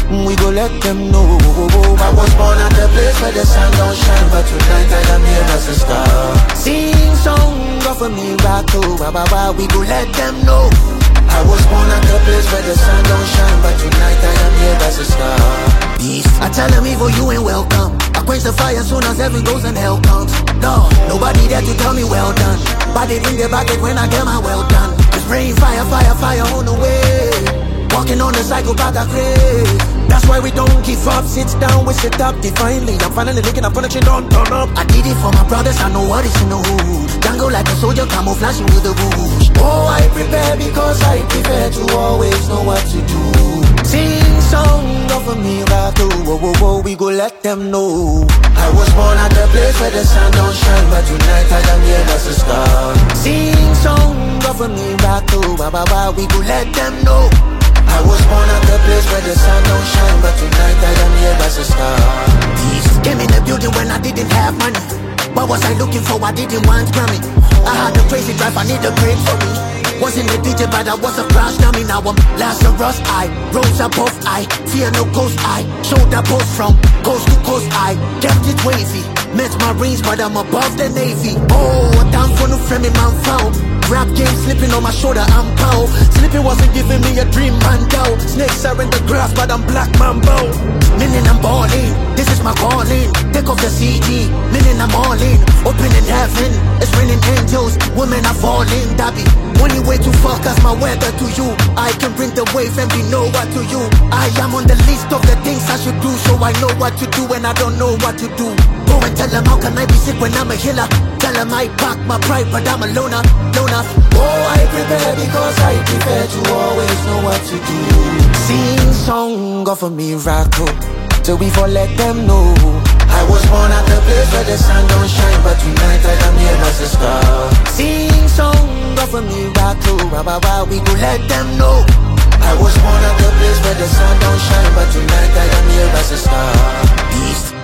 we go let them know. I was born at the place where the sun don't shine, but tonight I am here as a star. Sing song of a miracle, we go let them know. I was born at the place where the sun don't shine, but tonight I am here as a star. Peace. I tell them evil, you ain't welcome. I quench the fire soon as heaven goes and hell comes. No, nobody there to tell me well done, but they bring the bucket when I get my well done. Cause rain, fire, fire, fire on the way. Walking on the psychopath I crave. That's why we don't give up. Sit down, we sit up divinely. I'm finally looking up on the chin, don't turn up. I did it for my brothers, I know what is in the hood. Jungle like a soldier, camouflaging with the rouge. Oh, I prepare because I prefer to always know what to do. Sing song of a miracle, we go let them know. I was born at the place where the sun don't shine, but tonight I am here as a star. Sing song of a miracle, we go let them know. I was born at the place where the sun don't shine, but tonight I am here as a star. Peace. Came in the building when I didn't have money. What was I looking for? I didn't want Grammy. I had a crazy drive, I need a break for me. Wasn't a DJ, but I was a crash dummy. Now I'm Lazarus, I rose above, I fear no ghost, I showed up post from coast to coast, I kept it wavy. Met Marines, but I'm above the Navy. Oh, down for no framing man found. Rap game slipping on my shoulder, I'm pow. Sleeping wasn't giving me a dream, man down. Snakes are in the grass, but I'm black mambo. Meaning I'm balling, this is my calling. Take off the CD, meaning I'm all in. Open in heaven, it's raining angels. Women are falling, Dabby. Only way to fuck as my weather to you. I can bring the wave and be know what to you. I am on the list of the things I should do, so I know what to do and I don't know what to do. Go and tell them how can I be sick when I'm a healer. Tell them I pack my pride, but I'm a loner. Oh, I prepare because I prefer to always know what to do. Sing song of a miracle, so we for let them know. I was born at the place where the sun don't shine, but tonight I am here as a star. Sing song of a miracle, we go let them know. I was born at the place where the sun don't shine, but tonight I am here as a star. Peace.